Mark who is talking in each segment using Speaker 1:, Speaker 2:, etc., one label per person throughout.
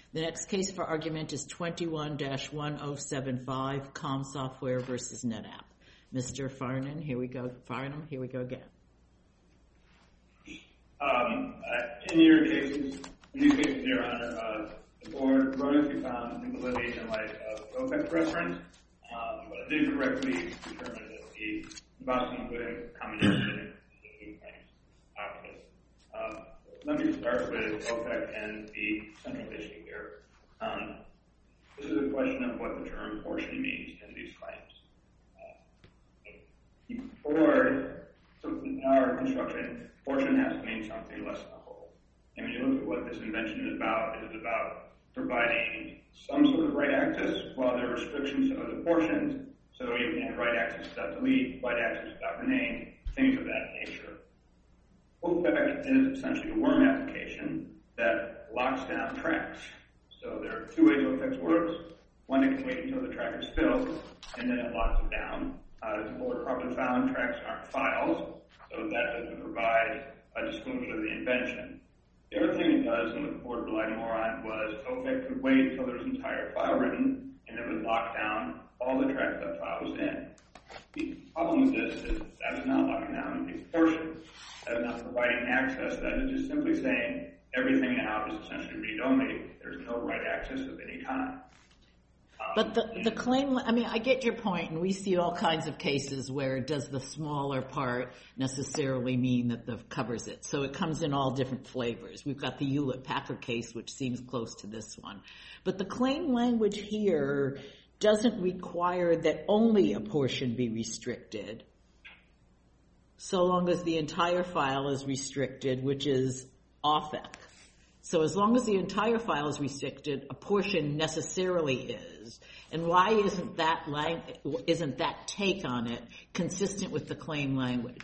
Speaker 1: The next case for argument is 21-1075, Com Software versus NetApp. Mr. Farnham, here we go. Farnham, here we go again.
Speaker 2: In these cases, Your Honor, the board erroneously found invalidity in light of OPEC reference, but it did correctly determine that the Boston including combination claims opposite. Let me start with OPEC and the central issue here. This is a question of what the term portion means in these claims. So in our construction, portion has to mean something less than a whole. And when you look at what this invention is about providing some sort of right access while there are restrictions to other portions. So you can have right access without delete, right access without rename, things of that nature. OPEC is essentially a worm application that locks down tracks. So there are two ways OPEC works. One, it can wait until the track is filled, and then it locks it down. As the board probably found, tracks aren't files, so that doesn't provide a disclosure of the invention. The other thing it does, and what the board relied more on, was OPEC could wait until there was an entire file written, and it would lock down all the tracks that file was in. The problem with this is that is not locking down a portion. That is not providing access. That is just simply saying everything now is essentially read-only. There's no right access of any kind.
Speaker 1: But the claim, I mean, I get your point, and we see all kinds of cases where does the smaller part necessarily mean that covers it. So it comes in all different flavors. We've got the Hewlett-Packard case, which seems close to this one. But the claim language here doesn't require that only a portion be restricted, so long as the entire file is restricted, which is OPEC. So as long as the entire file is restricted, a portion necessarily is. And why isn't that take on it consistent with the claim language?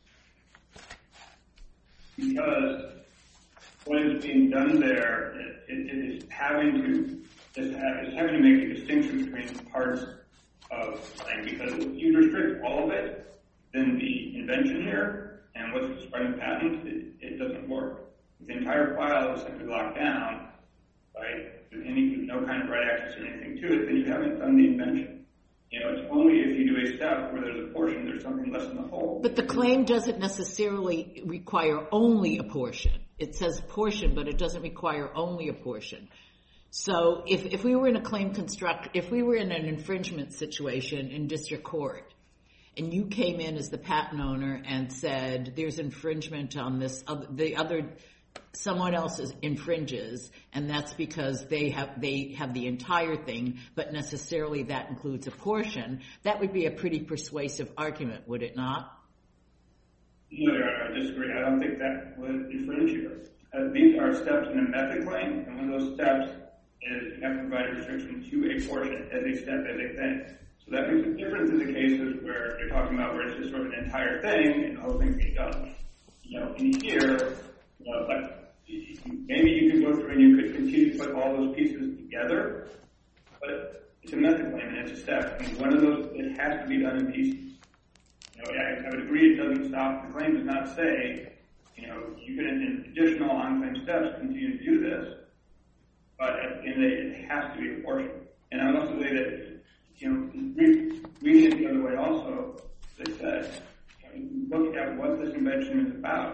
Speaker 2: Because what is being done there, it is having to make a distinction between parts of the claim. Because if you restrict all of it, then the invention here and what's described in the patent, it doesn't work. The entire file is simply locked down, right? With no kind of right access or anything to it, then you haven't done the invention. It's only if you do a step where there's a portion, there's something less than the whole.
Speaker 1: But the claim doesn't necessarily require only a portion. It says portion, but it doesn't require only a portion. So if we were in if we were in an infringement situation in district court, and you came in as the patent owner and said, there's infringement on this, someone else infringes, and that's because they have the entire thing, but necessarily that includes a portion, that would be a pretty persuasive argument, would it not?
Speaker 2: No, Your Honor, I disagree. I don't think that would infringe here. These are steps in a method claim, and one of those steps is you have to provide a restriction to a portion as a step, as a thing. So that makes a difference in the cases where you're talking about where it's just sort of an entire thing and the whole thing being done. In here, maybe you could go through and you could continue to put all those pieces together, but it's a method claim and it's a step. And one of those, it has to be done in pieces. I would agree it doesn't stop. The claim does not say, you can, in additional on-claim steps, continue to do this, but at the end of the day, it has to be a portion. And I would also say that, reading it the other way also, they said, look at what this invention is about.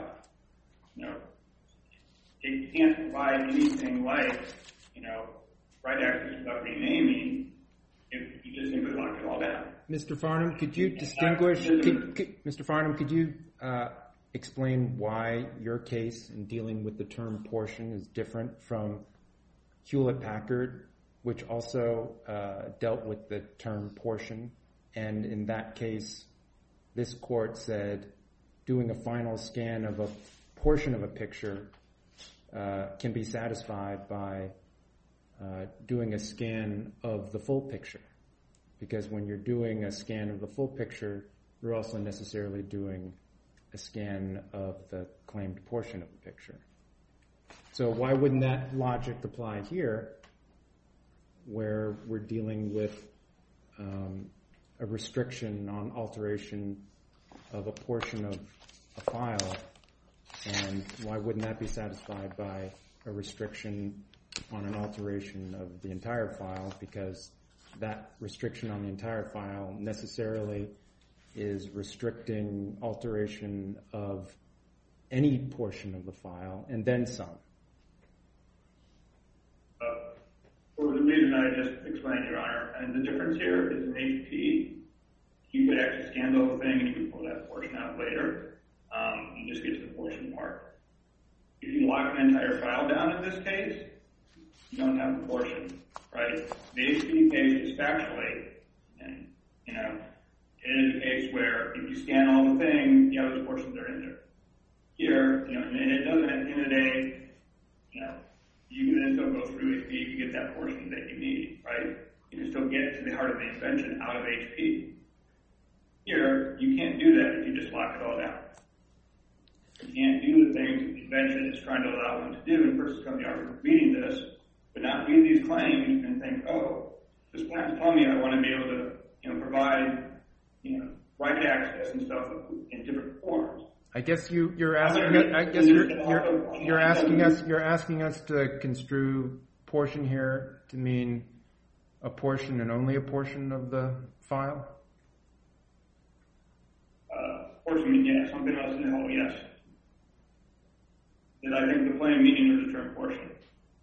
Speaker 2: It can't provide anything like, right access without renaming if you just simply lock it all down.
Speaker 3: Mr. Farnham, could you distinguish? Mr. Farnham, could you explain why your case in dealing with the term portion is different from Hewlett-Packard, which also dealt with the term portion, and in that case, this court said doing a final scan of a portion of a picture can be satisfied by doing a scan of the full picture, because when you're doing a scan of the full picture, you're also necessarily doing a scan of the claimed portion of the picture. So why wouldn't that logic apply here, where we're dealing with a restriction on alteration of a portion of a file, and why wouldn't that be satisfied by a restriction on an alteration of the entire file, because that restriction on the entire file necessarily is restricting alteration of any portion of the file and then some.
Speaker 2: For the reason I just explained, Your Honor, and the difference here is in HP, you could actually scan the whole thing and you can pull that portion out later and just get to the portion part. If you lock an entire file down in this case, you don't have the portion, right? The HP case is factually, and it is a case where if you scan all the thing, those portions are in there. Here, and it doesn't, at the end of the day, you can then still go through HP to get that portion that you need, right? You can still get to the heart of the invention out of HP. Here, you can't do that if you just lock it all down. You can't do the things that the invention is trying to allow them to do. And persons come to the argument reading this, but not read these claims and think, oh, this plan's telling me I want to be able to, provide, right access and stuff in different forms.
Speaker 3: I guess you're asking us to construe portion here to mean a portion and only a portion of the file?
Speaker 2: Portion, yes. Something else in the whole, yes. And I think the plain meaning of the term portion.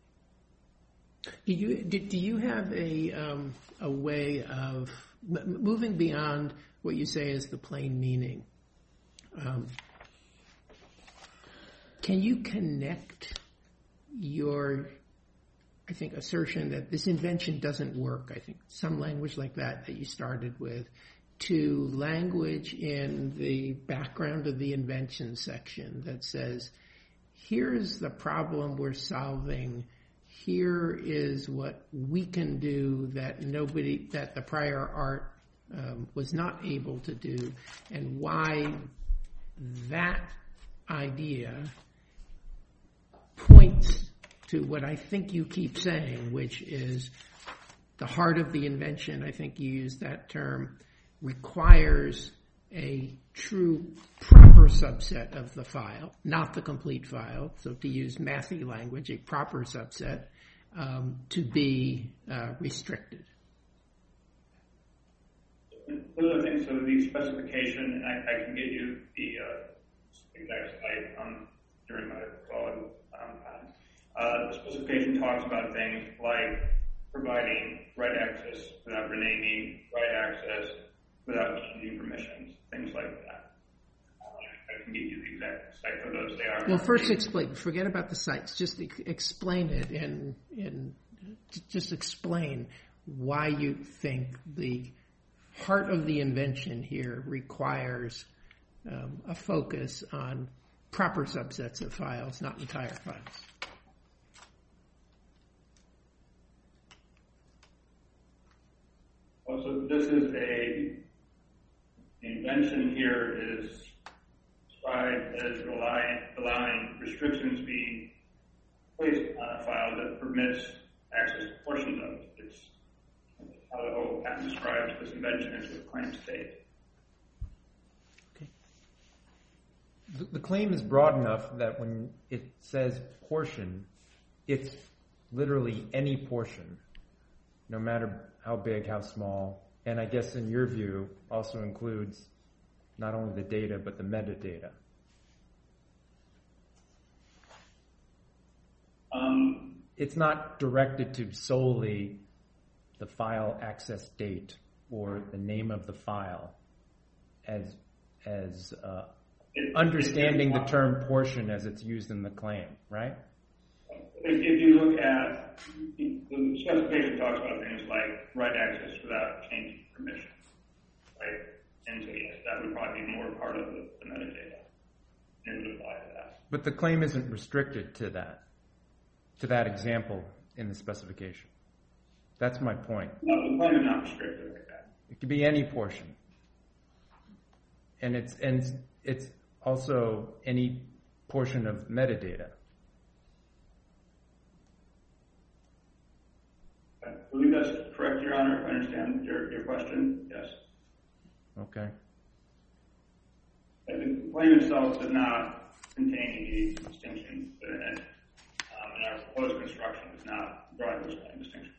Speaker 4: Do you have a way of moving beyond what you say is the plain meaning? Can you connect your, I think, assertion that this invention doesn't work, I think some language like that you started with, to language in the background of the invention section that says, here's the problem we're solving, here is what we can do that the prior art was not able to do, and why that idea points to what I think you keep saying, which is the heart of the invention, I think you used that term, requires a true proper subset of the file, not the complete file. So to use mathy language, a proper subset to be restricted.
Speaker 2: Those are things, so the specification, and I can get you the exact site during my call time. The specification talks about things like providing right access without renaming, right access without changing permissions, things like that. I can get you the exact site for those. They are.
Speaker 4: Well, first explain. Forget about the sites. Just explain it, and just explain why you think the heart of the invention here requires a focus on proper subsets of files, not entire files.
Speaker 2: Well, so this is the invention here is described as allowing restrictions being placed on a file that permits access to portions of it. It's how the whole patent describes this invention as with claim state.
Speaker 3: Okay. The claim is broad enough that when it says portion, it's literally any portion, no matter how big, how small, and I guess in your view also includes not only the data but the metadata. It's not directed to solely the file access date or the name of the file as understanding the term portion as it's used in the claim, right?
Speaker 2: If you look at the specification, talks about things like right access without changing permissions, right? And so yes, that would probably be more part of the metadata, and it would apply to that.
Speaker 3: But the claim isn't restricted to that example in the specification. That's my point.
Speaker 2: No, the claim is not restricted like that.
Speaker 3: It could be any portion, and it's also any portion of metadata.
Speaker 2: I believe that's correct, Your Honor, if I understand your question. Yes.
Speaker 3: Okay.
Speaker 2: The claim itself does not contain any distinctions in it. And our proposed construction is not drawing those kind of distinctions.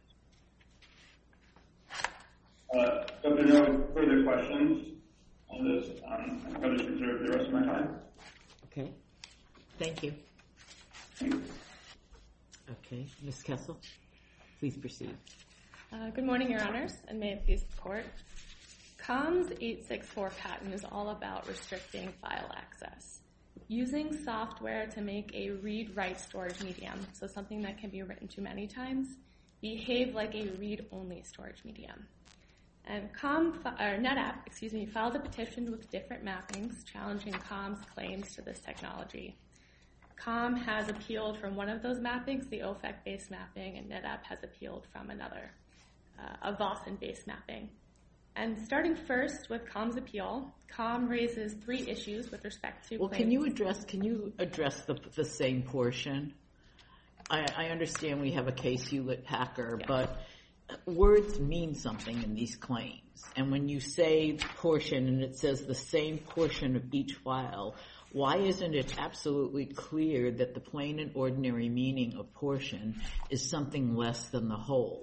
Speaker 2: So if there are no further questions on this, I'll just reserve the rest of my time.
Speaker 1: Okay. Thank you.
Speaker 2: Thank you.
Speaker 1: Okay. Ms. Kessel, please proceed.
Speaker 5: Good morning, Your Honors, and may it please the Court. COMS 864 patent is all about restricting file access. Using software to make a read-write storage medium, so something that can be written to many times, behave like a read-only storage medium. And NetApp filed a petition with different mappings challenging COM's claims to this technology. COM has appealed from one of those mappings, the OFAC-based mapping, and NetApp has appealed from another, a Vossen-based mapping. And starting first with COM's appeal, COM raises 3 issues with respect to claims.
Speaker 1: Can you address the same portion? I understand we have a case Hewlett-Packard, but words mean something in these claims. And when you say portion and it says the same portion of each file, why isn't it absolutely clear that the plain and ordinary meaning of portion is something less than the whole?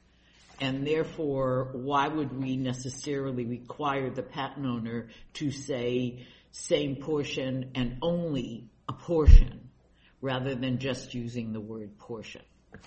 Speaker 1: And therefore, why would we necessarily require the patent owner to say same portion and only a portion rather than just using the word portion?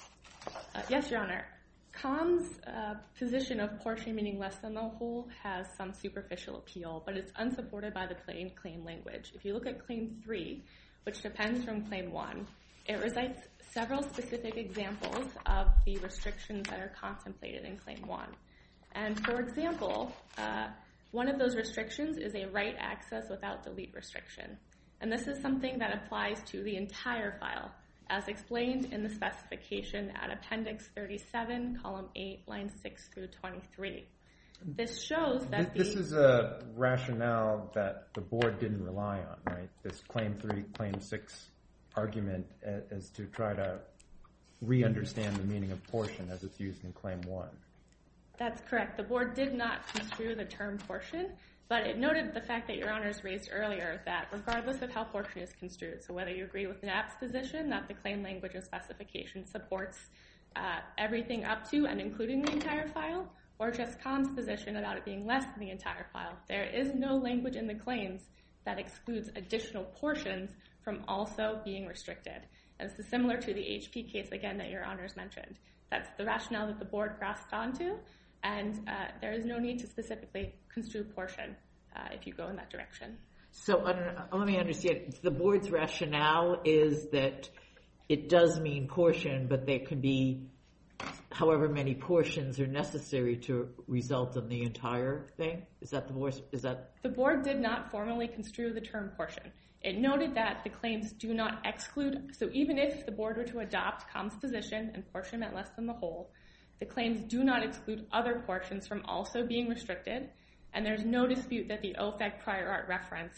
Speaker 5: Yes, Your Honor. COM's position of portion meaning less than the whole has some superficial appeal, but it's unsupported by the plain claim language. If you look at Claim 3, which depends from Claim 1, it recites several specific examples of the restrictions that are contemplated in Claim 1. And for example, one of those restrictions is a write access without delete restriction. And this is something that applies to the entire file, as explained in the specification at Appendix 37, Column 8, lines 6 through 23. This shows that
Speaker 3: this is a rationale that the board didn't rely on, right? This Claim 3, Claim 6 argument as to try to re-understand the meaning of portion as it's used in Claim 1.
Speaker 5: That's correct. The board did not construe the term portion, but it noted the fact that Your Honors raised earlier that regardless of how portion is construed, so whether you agree with NAP's position that the claim language and specification supports everything up to and including the entire file, or just COM's position about it being less than the entire file, there is no language in the claims that excludes additional portions from also being restricted. And this is similar to the HP case, again, that Your Honors mentioned. That's the rationale that the board grasped onto, and there is no need to specifically construe portion if you go in that direction.
Speaker 1: So let me understand. The board's rationale is that it does mean portion, but there could be however many portions are necessary to result in the entire thing? Is that the board? The
Speaker 5: board did not formally construe the term portion. It noted that the claims do not exclude, so even if the board were to adopt COM's position and portion meant less than the whole, the claims do not exclude other portions from also being restricted, and there's no dispute that the OFAC prior art reference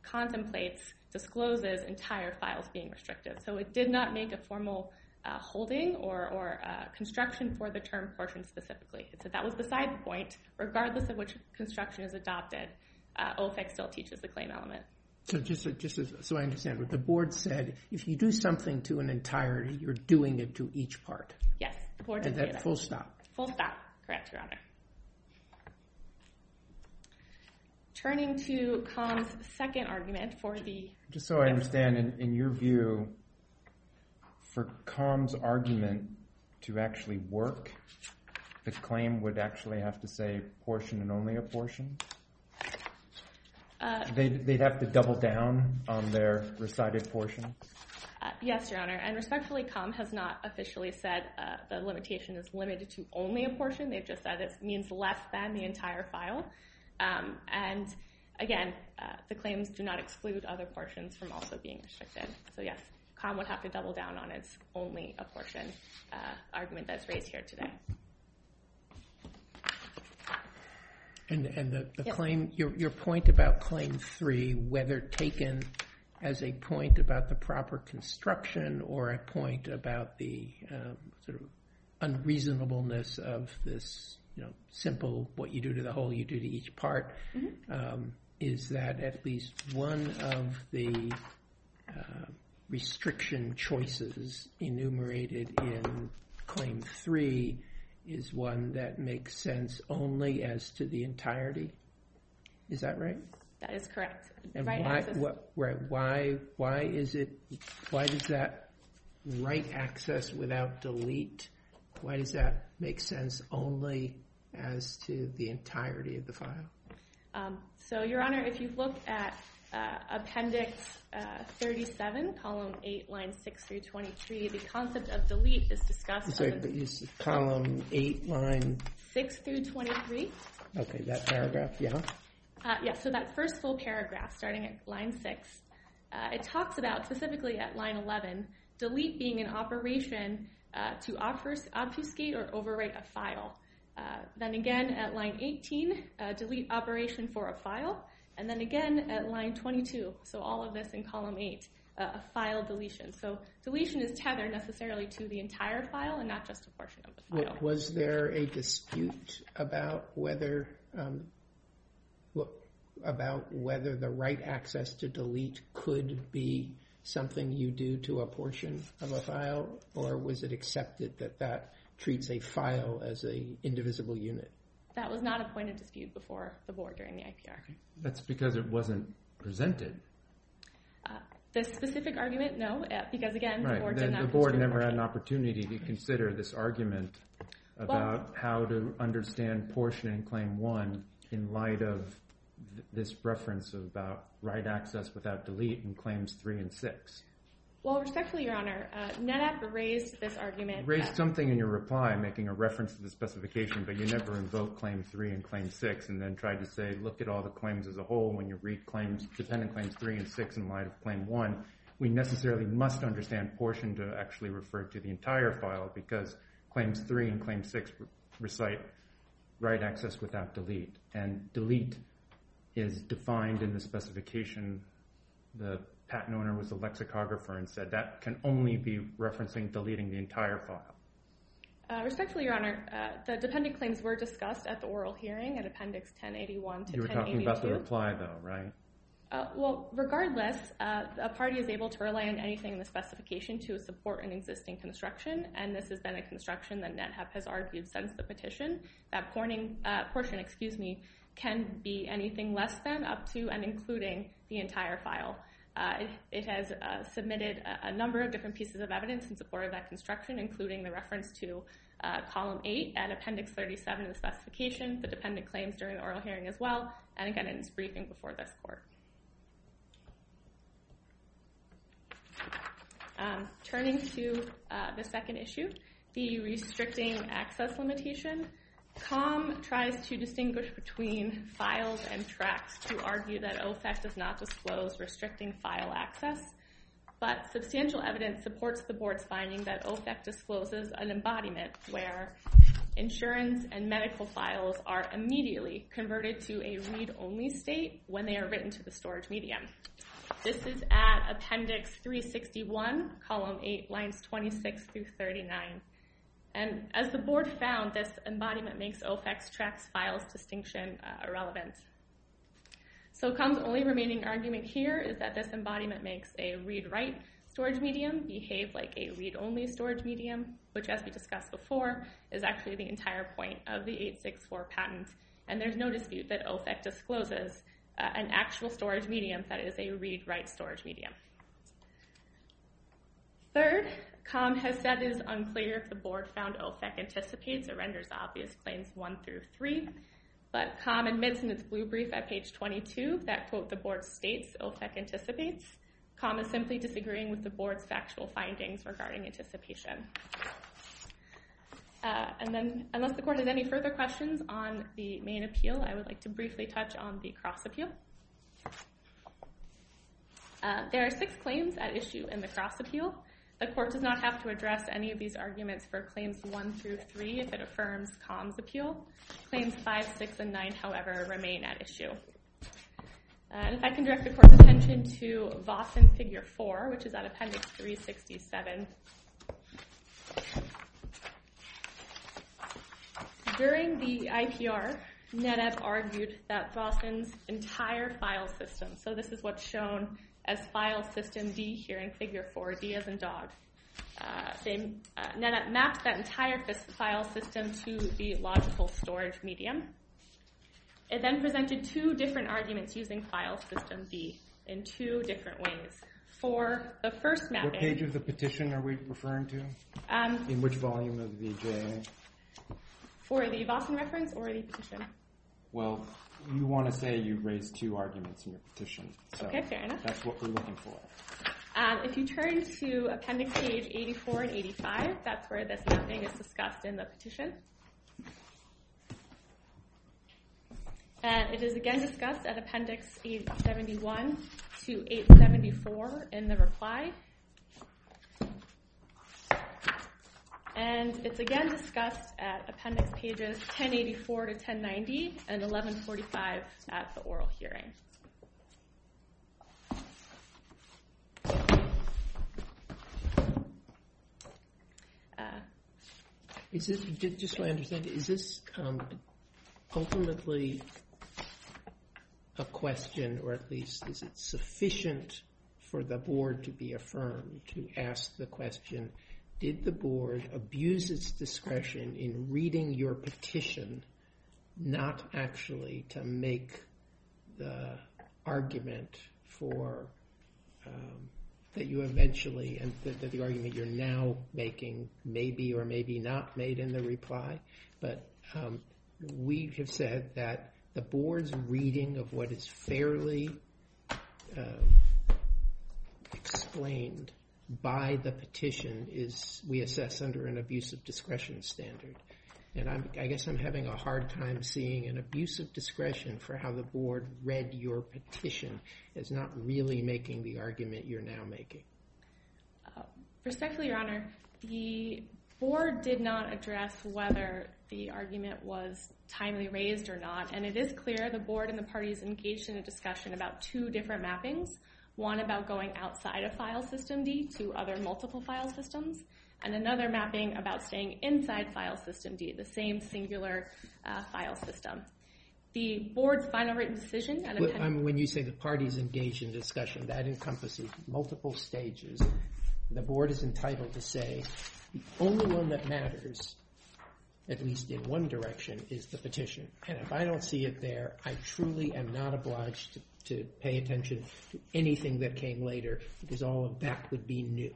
Speaker 5: discloses entire files being restricted. So it did not make a formal holding or construction for the term portion specifically. It said that was beside the point. Regardless of which construction is adopted, OFAC still teaches the claim element.
Speaker 4: So just so I understand, what the board said, if you do something to an entirety, you're doing it to each part.
Speaker 5: Yes, the board did say that.
Speaker 4: Full stop.
Speaker 5: Full stop. Correct, Your Honor. Turning to COM's second argument for the...
Speaker 3: Just so I understand, in your view, for COM's argument to actually work, the claim would actually have to say portion and only a portion? They'd have to double down on their recited portion?
Speaker 5: Yes, Your Honor. And respectfully, COM has not officially said the limitation is limited to only a portion. They've just said it means less than the entire file. And again, the claims do not exclude other portions from also being restricted. So yes, COM would have to double down on its only a portion argument that's raised here today.
Speaker 4: And the yes. Claim, your point about Claim 3, whether taken as a point about the proper construction or a point about the sort of unreasonableness of this, simple what you do to the whole, you do to each part, is that at least one of the restriction choices enumerated in Claim 3 is one that makes sense only as to the entirety. Is that right?
Speaker 5: That is correct.
Speaker 4: And
Speaker 5: Right access.
Speaker 4: why does that right access without delete, why does that make sense only as to the entirety of the file?
Speaker 5: So, Your Honor, if you look at Appendix 37, Column 8, lines 6 through 23, the concept of delete is discussed.
Speaker 4: So is Column 8, line
Speaker 5: 6 through 23.
Speaker 4: Okay, that paragraph, yeah.
Speaker 5: So that first full paragraph, starting at line 6, it talks about, specifically at line 11, delete being an operation to obfuscate or overwrite a file. Then again at line 18, delete operation for a file. And then again at line 22, so all of this in column 8, a file deletion. So deletion is tethered necessarily to the entire file and not just a portion of the file.
Speaker 4: Was there a dispute about whether the right access to delete could be something you do to a portion of a file, or was it accepted that treats a file as an indivisible unit?
Speaker 5: That was not a point of dispute before the board during the IPR.
Speaker 3: That's because it wasn't presented.
Speaker 5: The specific argument, no, because again,
Speaker 3: Right.
Speaker 5: the board did not.
Speaker 3: The board never had an opportunity to consider this argument about how to understand portion in Claim 1 in light of this reference about right access without delete in Claims 3 and 6.
Speaker 5: Well, respectfully, Your Honor, NetApp raised this argument.
Speaker 3: You raised something in your reply making a reference to the specification, but you never invoked Claim 3 and Claim 6 and then tried to say, look at all the claims as a whole. When you read dependent Claims 3 and 6 in light of Claim 1, we necessarily must understand portion to actually refer to the entire file because Claims 3 and Claim 6 recite right access without delete. And delete is defined in the specification. The patent owner was a lexicographer and said that can only be referencing deleting the entire file.
Speaker 5: Respectfully, Your Honor, the dependent claims were discussed at the oral hearing at Appendix 1081 to 1082.
Speaker 3: You were talking about the reply, though, right?
Speaker 5: Well, regardless, a party is able to rely on anything in the specification to support an existing construction, and this has been a construction that NetApp has argued since the petition. That portion, can be anything less than, up to, and including the entire file. It has submitted a number of different pieces of evidence in support of that construction, including the reference to Column 8 at Appendix 37 of the specification, the dependent claims during the oral hearing as well, and again in its briefing before this court. Turning to the second issue, the restricting access limitation, COM tries to distinguish between files and tracks to argue that OFAC does not disclose restricting file access, but substantial evidence supports the board's finding that OFAC discloses an embodiment where insurance and medical files are immediately converted to a read-only state when they are written to the storage medium. This is at Appendix 361, Column 8, lines 26 through 39. And as the board found, this embodiment makes OFAC's tracks files distinction irrelevant. So COM's only remaining argument here is that this embodiment makes a read-write storage medium behave like a read-only storage medium, which, as we discussed before, is actually the entire point of the 864 patent. And there's no dispute that OFAC discloses an actual storage medium that is a read-write storage medium. Third, COM has said it is unclear if the board found OFAC anticipates or renders obvious claims 1 through 3, but COM admits in its blue brief at page 22 that, quote, the board states OFAC anticipates. COM is simply disagreeing with the board's factual findings regarding anticipation. And then, unless the court has any further questions on the main appeal, I would like to briefly touch on the cross appeal. There are 6 claims at issue in the cross appeal. The court does not have to address any of these arguments for claims 1 through 3 if it affirms COM's appeal. Claims 5, 6, and 9, however, remain at issue. And if I can direct the court's attention to Vossen Figure 4, which is at Appendix 367. During the IPR, NetApp argued that Vossen's entire file system, so this is what's shown as file system D here in figure 4, D as in dog. NetApp mapped that entire file system to the logical storage medium. It then presented two different arguments using file system D in two different ways. For the first mapping...
Speaker 3: What page of the petition are we referring to? In which volume of the JA?
Speaker 5: For the Vossen reference or the petition?
Speaker 3: Well, you want to say you raised two arguments in your petition. So
Speaker 5: okay, fair enough.
Speaker 3: That's what we're looking for.
Speaker 5: If you turn to appendix page 84 and 85, that's where this mapping is discussed in the petition. And it is again discussed at appendix 871 to 874 in the reply. And it's again discussed at appendix pages 1084 to 1090 and 1145 at the oral hearing.
Speaker 4: Is this, just so I understand, is this ultimately a question, or at least is it sufficient for the board to be affirmed to ask the question, did the board abuse its discretion in reading your petition, not actually to make the argument for that you eventually, and that the argument you're now making maybe or maybe not made in the reply, but we have said that the board's reading of what is fairly explained by the petition is, we assess under an abuse of discretion standard. And I guess I'm having a hard time seeing an abuse of discretion for how the board read your petition as not really making the argument you're now making.
Speaker 5: Respectfully, Your Honor, the board did not address whether the argument was timely raised or not. And it is clear the board and the parties engaged in a discussion about two different mappings, one about going outside of file system D to other multiple file systems, and another mapping about staying inside file system D, the same singular file system. The board's final written decision...
Speaker 4: When you say the parties engaged in discussion, that encompasses multiple stages. The board is entitled to say the only one that matters, at least in one direction, is the petition. And if I don't see it there, I truly am not obliged to pay attention to anything that came later, because all of that would be new.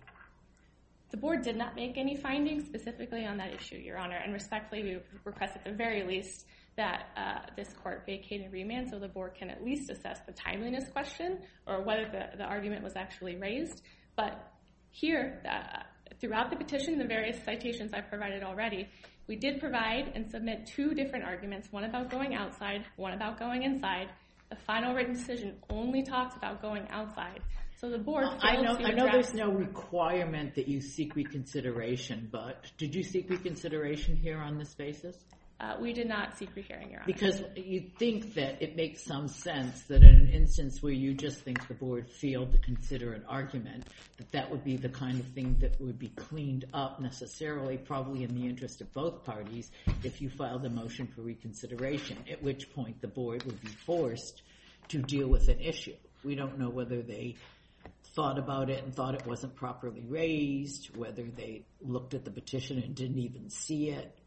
Speaker 5: The board did not make any findings specifically on that issue, Your Honor, and respectfully, we request at the very least that this court vacate and remand so the board can at least assess the timeliness question or whether the argument was actually raised. But here, throughout the petition, the various citations I've provided already, we did provide and submit two different arguments, one about going outside, one about going inside. The final written decision only talks about going outside. So the board
Speaker 1: I know there's no requirement that you seek reconsideration, but did you seek reconsideration here on this basis?
Speaker 5: We did not seek rehearing, Your Honor.
Speaker 1: Because you think that it makes some sense that in an instance where you just think the board failed to consider an argument, that would be the kind of thing that would be cleaned up necessarily, probably in the interest of both parties, if you filed a motion for reconsideration, at which point the board would be forced to deal with an issue. We don't know whether they thought about it and thought it wasn't properly raised, whether they looked at the petition and didn't even see it.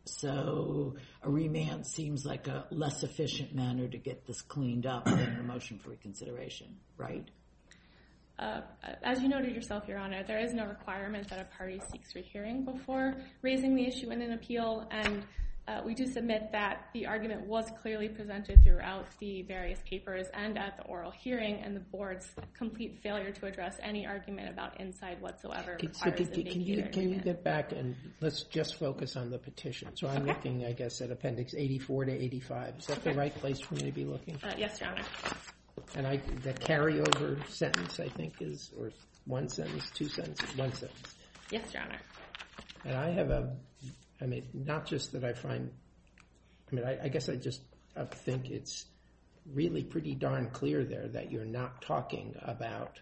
Speaker 1: So a remand seems like a less efficient manner to get this cleaned up than a motion for reconsideration, right?
Speaker 5: As you noted yourself, Your Honor, there is no requirement that a party seeks rehearing before raising the issue in an appeal, and we do submit that the argument was clearly presented throughout the various papers and at the oral hearing, and the board's complete failure to address any argument about inside whatsoever requires a vacated
Speaker 4: Can you get back and let's just focus on the petition? So I'm looking, I guess, at Appendix 84 to 85. Is that the right place for me to be looking?
Speaker 5: Yes, Your Honor.
Speaker 4: And the carryover sentence, I think, is, or one sentence, two sentences, one sentence.
Speaker 5: Yes, Your Honor.
Speaker 4: And I have not just that I guess I just think it's really pretty darn clear there that you're not talking about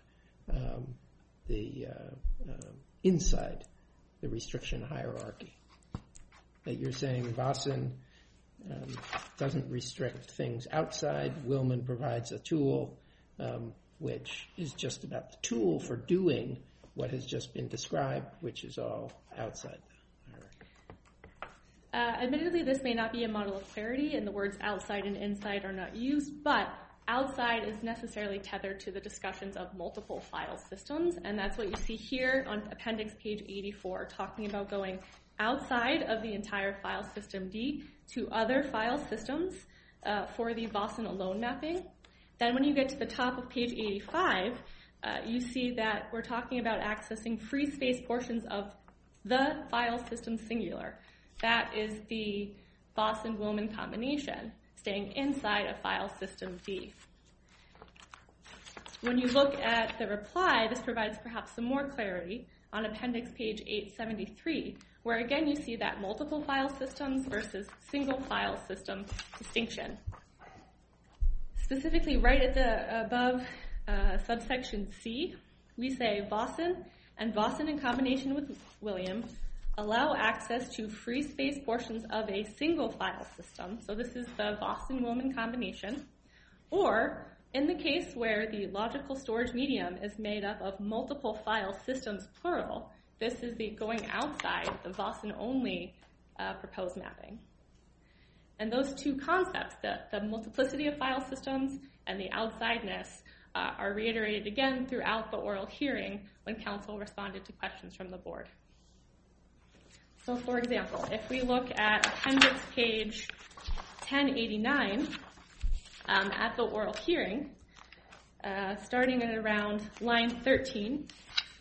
Speaker 4: the inside the restriction hierarchy. That you're saying Vossen doesn't restrict things outside, Willman provides a tool, which is just about the tool for doing what has just been described, which is all outside the hierarchy.
Speaker 5: Admittedly, this may not be a model of clarity, and the words outside and inside are not used, but outside is necessarily tethered to the discussions of multiple file systems, and that's what you see here on appendix page 84, talking about going outside of the entire file system D to other file systems for the Vossen alone mapping. Then when you get to the top of page 85, you see that we're talking about accessing free space portions of the file system singular. That is the Vossen-Willman combination, staying inside a file system D. When you look at the reply, this provides perhaps some more clarity on appendix page 873, where again you see that multiple file systems versus single file system distinction. Specifically, right at the above subsection C, we say Vossen and Vossen in combination with William allow access to free space portions of a single file system. So this is the Vossen-Willman combination. Or in the case where the logical storage medium is made up of multiple file systems, plural, this is the going outside the Vossen-only proposed mapping. And those two concepts, the multiplicity of file systems and the outsideness, are reiterated again throughout the oral hearing when counsel responded to questions from the board. So for example, if we look at appendix page 1089 at the oral hearing, starting at around line 13,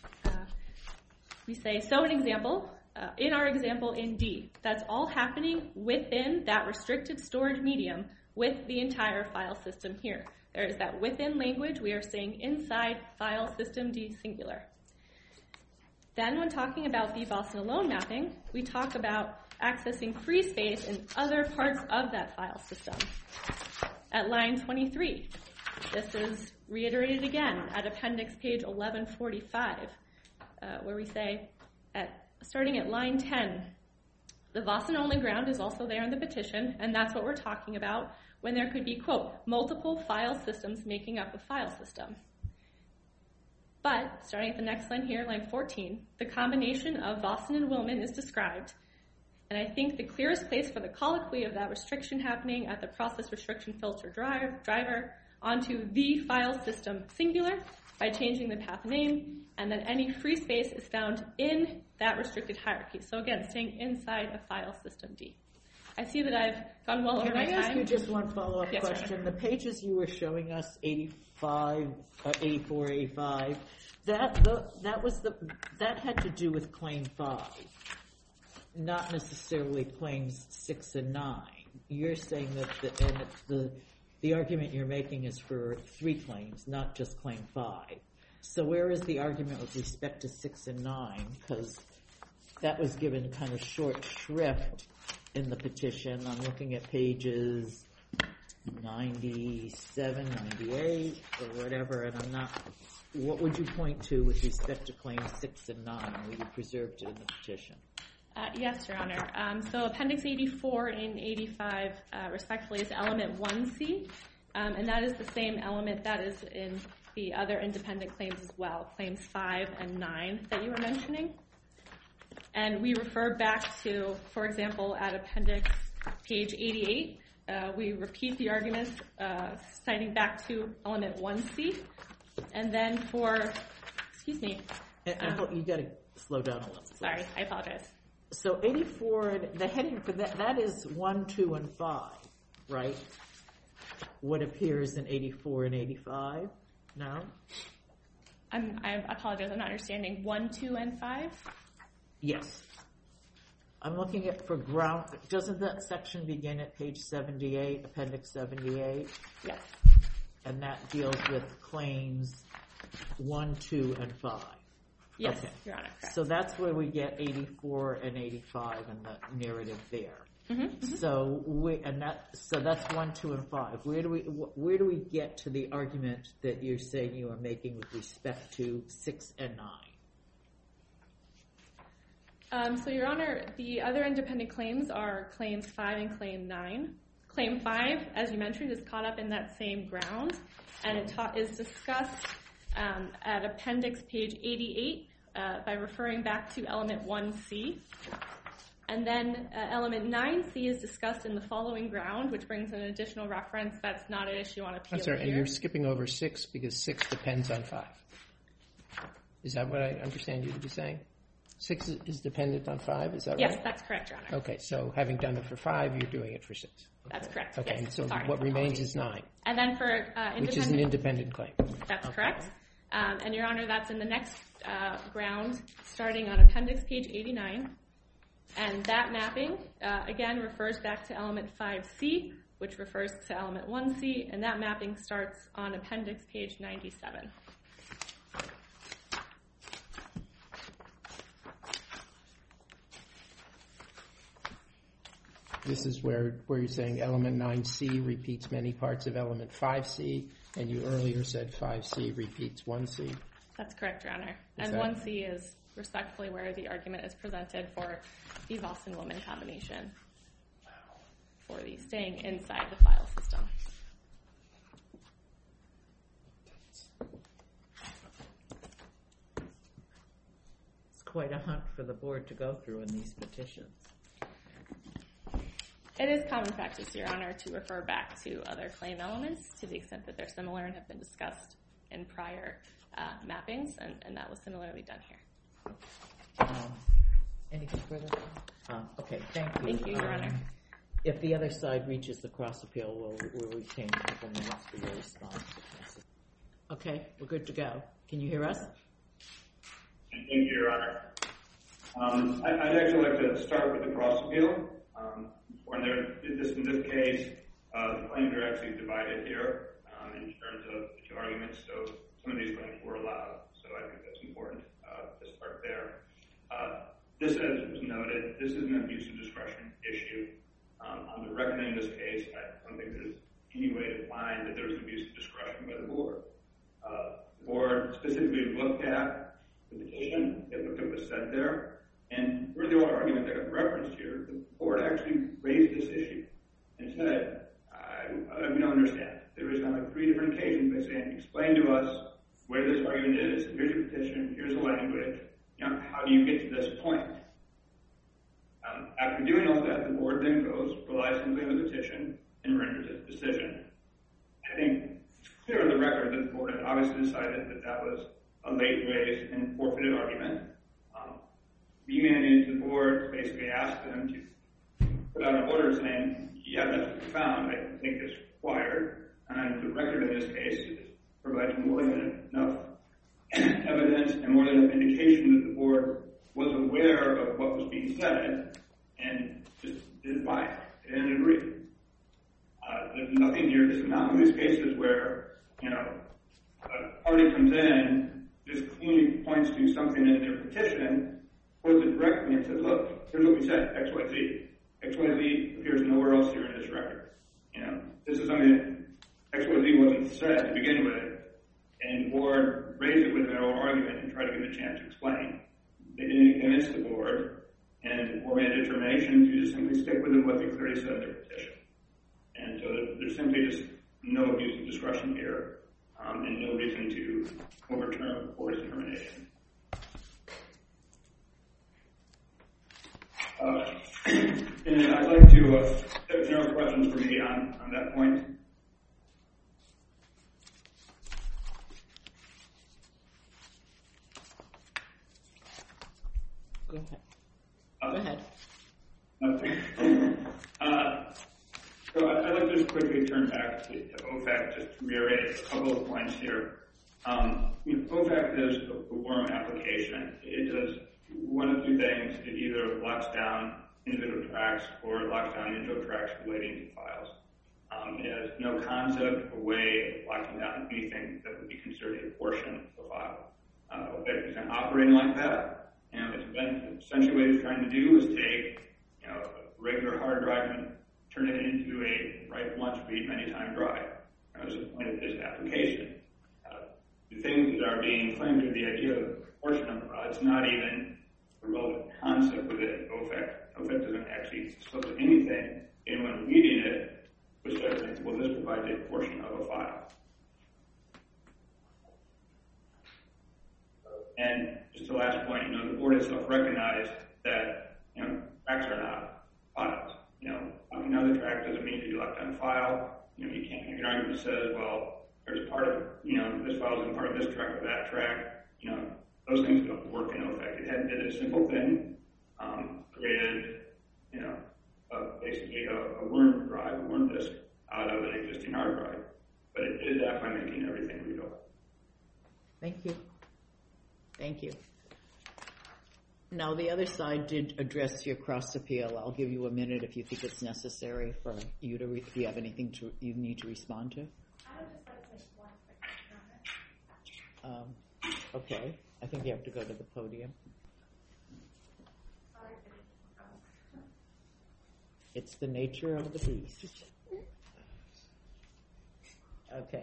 Speaker 5: we say, so an example, in our example in D, that's all happening within that restricted storage medium with the entire file system here. There is that within language, we are saying inside file system D singular. Then when talking about the Vossen alone mapping, we talk about accessing free space in other parts of that file system. At line 23, this is reiterated again at appendix page 1145, where we say, starting at line 10, the Vossen-only ground is also there in the petition, and that's what we're talking about when there could be, quote, multiple file systems making up a file system. But, starting at the next line here, line 14, the combination of Vossen and Willman is described, and I think the clearest place for the colloquy of that restriction happening at the process restriction filter driver onto the file system singular by changing the path name, and then any free space is found in that restricted hierarchy. So again, staying inside a file system D. I see that I've gone well over my time.
Speaker 1: Can I ask you just one follow-up
Speaker 5: Yes,
Speaker 1: question?
Speaker 5: Madam.
Speaker 1: The pages you were showing us, 84, 85, that had to do with claim 5, not necessarily claims 6 and 9. You're saying that the argument you're making is for 3 claims, not just claim 5. So where is the argument with respect to 6 and 9? Because that was given kind of short shrift in the petition. I'm looking at pages 97, 98, or whatever, and I'm not. What would you point to with respect to claims 6 and 9 where you preserved it in the petition?
Speaker 5: Yes, Your Honor. So Appendix 84 and 85, respectfully, is element 1C, and that is the same element that is in the other independent claims as well, claims 5 and 9 that you were mentioning. And we refer back to, for example, at Appendix page 88, we repeat the arguments citing back to element 1C. And then for, excuse me.
Speaker 1: You got to slow down a little.
Speaker 5: Sorry, I apologize.
Speaker 1: So 84, the heading for that is 1, 2, and 5, right? What appears in 84 and 85? No?
Speaker 5: I apologize, I'm not understanding. 1, 2, and 5?
Speaker 1: Yes. I'm looking at for ground. Doesn't that section begin at page 78, appendix 78?
Speaker 5: Yes.
Speaker 1: And that deals with claims 1, 2, and 5.
Speaker 5: Yes,
Speaker 1: okay.
Speaker 5: Your Honor, correct.
Speaker 1: So that's where we get 84 and 85 in the narrative there.
Speaker 5: Mm-hmm.
Speaker 1: So that's 1, 2, and 5. Where do we get to the argument that you're saying you are making with respect to 6 and 9?
Speaker 5: So, Your Honor, the other independent claims are claims 5 and claim 9. Claim 5, as you mentioned, is caught up in that same ground, and it is discussed at appendix page 88 by referring back to element 1C. And then element 9C is discussed in the following ground, which brings an additional reference that's not an issue on appeal.
Speaker 4: I'm sorry,
Speaker 5: here.
Speaker 4: and you're skipping over 6 because 6 depends on 5. Is that what I understand you to be saying? 6 is dependent on 5, is that right?
Speaker 5: Yes, that's correct, Your Honor.
Speaker 4: Okay, so having done it for 5, you're doing it for 6.
Speaker 5: That's correct.
Speaker 4: Okay,
Speaker 5: yes.
Speaker 4: and so
Speaker 5: Sorry,
Speaker 4: what remains
Speaker 5: apologies.
Speaker 4: is 9,
Speaker 5: And then for independent...
Speaker 4: which is an independent claim.
Speaker 5: That's correct. And Your Honor, that's in the next ground, starting on appendix page 89. And that mapping, again, refers back to element 5C, which refers to element 1C, and that mapping starts on appendix page 97.
Speaker 4: This is where you're saying element 9C repeats many parts of element 5C, and you earlier said 5C repeats 1C.
Speaker 5: That's correct, Your Honor. And 1C is respectfully where the argument is presented for the Boston-Woman combination for the staying inside the file system.
Speaker 1: It's quite a hunt for the board to go through in these petitions.
Speaker 5: It is common practice, Your Honor, to refer back to other claim elements to the extent that they're similar and have been discussed in prior mappings, and that was similarly done here.
Speaker 1: Anything further? Okay, thank you.
Speaker 5: Thank you, Your Honor.
Speaker 1: If the other side reaches the cross appeal, we'll retain a couple minutes for your response. Okay, we're good to go. Can you hear us?
Speaker 2: Thank you, Your Honor. I'd actually like to start with the cross appeal. In this case, the claims are actually divided here in terms of the two arguments, so some of these claims were allowed, so I think that's important to start there. This, as was noted, this is an abuse of discretion issue. On the record in this case, I don't think there's any way to find that there's an abuse of discretion by the board. The board specifically looked at the petition, it looked at what was said there, and for the oral argument that got referenced here, the board actually raised this issue and said, we don't understand. There was like 3 different occasions by saying, explain to us where this argument is, here's your petition, here's the language, how do you get to this point? After doing all that, the board then relies simply on the petition and renders its decision. I think it's clear on the record that the board had obviously decided that that was a late raised and forfeited argument. Remanding to the board basically asked them to put out an order saying, yeah, that's what we found, I think it's required. And the record in this case provides more than enough evidence and more than enough indication that the board was aware of what was being said and just didn't buy it. They didn't agree. There's nothing here. This is not one of these cases where, a party comes in, just clearly points to something in their petition, quotes it directly and says, look, here's what we said, XYZ. XYZ appears nowhere else here in this record. This is something that XYZ wasn't said to begin with, and the board raised it with their own argument and tried to give it a chance to explain. They didn't convince the board, and the board made a determination to just simply stick with what they clearly said in their petition. And so there's simply just no abuse of discretion here, and no reason to overturn the board's determination. And I'd like to, if there are questions for me on that point.
Speaker 1: Go ahead. Go ahead.
Speaker 2: Okay. So I'd like to just quickly turn back to OFAC, just to reiterate a couple of points here. OFAC is a worm application. It does one of 2 things. It either locks down individual tracks or it locks down individual tracks relating to files. It has no concept or way of locking down anything that would be considered a portion of a file. OFAC isn't operating like that. Essentially what it's trying to do is take a regular hard drive and turn it into a write once, read many time drive. That was the point of this application. The things that are being claimed are the idea of a portion of a file. It's not even a relevant concept within OFAC. OFAC doesn't actually disclose anything. Anyone reading it first off recognize that, tracks are not files. Locking down the track doesn't mean you lock down file. You can't make an argument that says, well, there's part of, this file isn't part of this track or that track. Those things don't work in effect. It did a simple thing, created, basically a worm drive, a worm disk out of an existing hard drive. But it did that by making everything readable.
Speaker 1: Thank you. Thank you. Now, the other side did address your cross appeal. I'll give you a minute if you think it's necessary for you to, if you have anything you need to respond to.
Speaker 5: I would just like to make one quick comment.
Speaker 1: Okay. I think you have to go to the podium.
Speaker 5: Sorry.
Speaker 1: It's the nature of the beast. Okay.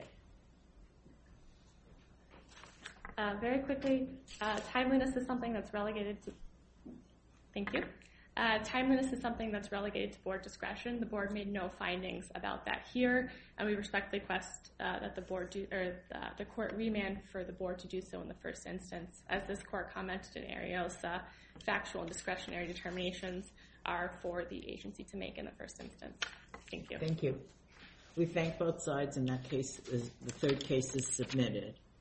Speaker 5: Very quickly, timeliness is something that's relegated to. Thank you. Timeliness is something that's relegated to board discretion. The board made no findings about that here, and we respectfully request that the court remand for the board to do so in the first instance. As this court commented in Ariosa, factual and discretionary determinations are for the agency to make in the first instance. Thank you.
Speaker 1: Thank you. We thank both sides. In that case, the third case is submitted.